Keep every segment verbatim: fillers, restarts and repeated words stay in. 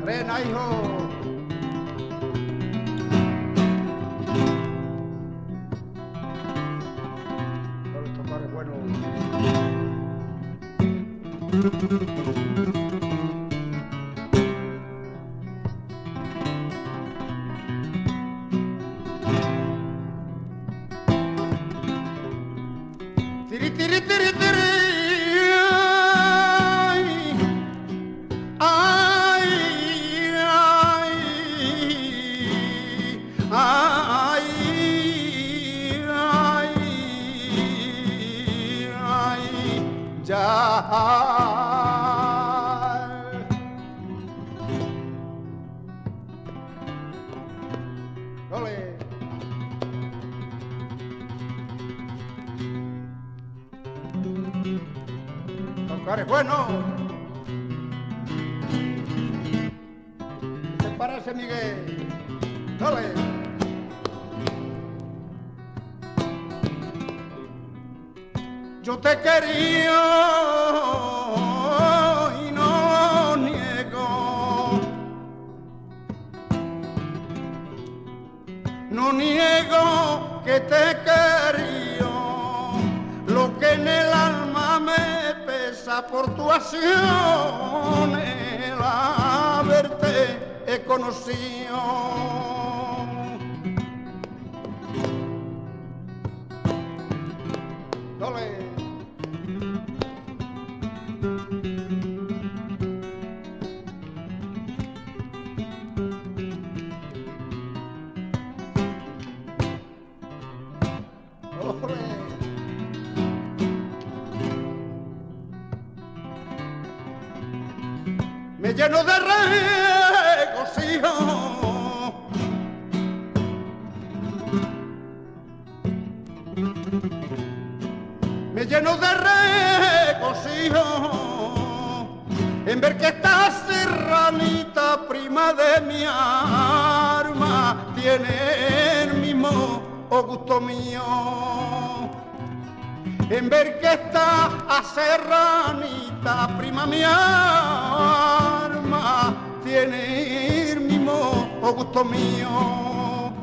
Rena, hijo. Por el tocar es bueno. Tiri, tiri, tiri, tiri. Ole. Tocar es bueno. ¿Qué te parece, Miguel? Ole. Yo te quería y no niego, no niego que te quería, lo que en el alma me pesa por tu acción, el haberte he conocido. Dale. Me lleno de regocijo, me lleno de regocijo en ver que esta serranita prima de mi alma tiene el mismo gusto mío, en ver que esta serranita prima mi alma tiene el mismo gusto mío.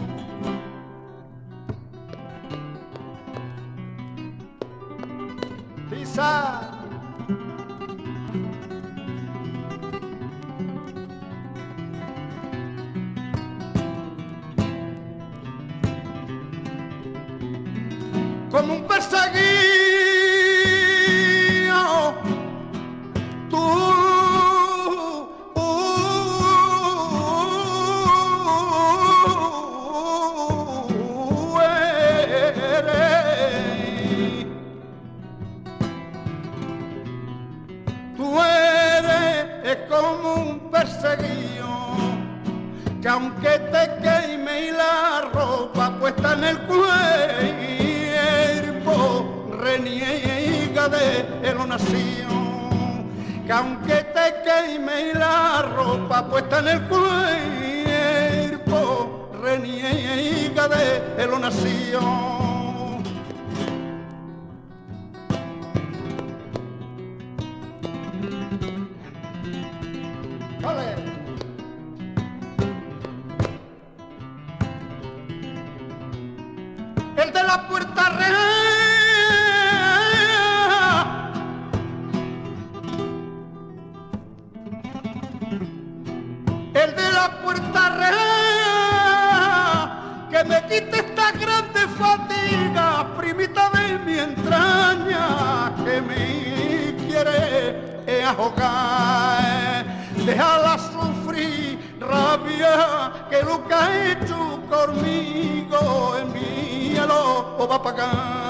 Pisa. Como un perseguido, tú uh, eres, tú eres como un perseguido, que aunque te queme la ropa puesta en el cuello, reniega de lo nacido, que aunque te queme la ropa puesta en el cuerpo, reniega de lo nacido. ¡Vale! El de la puerta real, el de la puerta real, que me quite esta grande fatiga, primita de mi entraña, que me quiere ahogar, déjala sufrir rabia, que lo que ha hecho conmigo envíalo o va a pagar.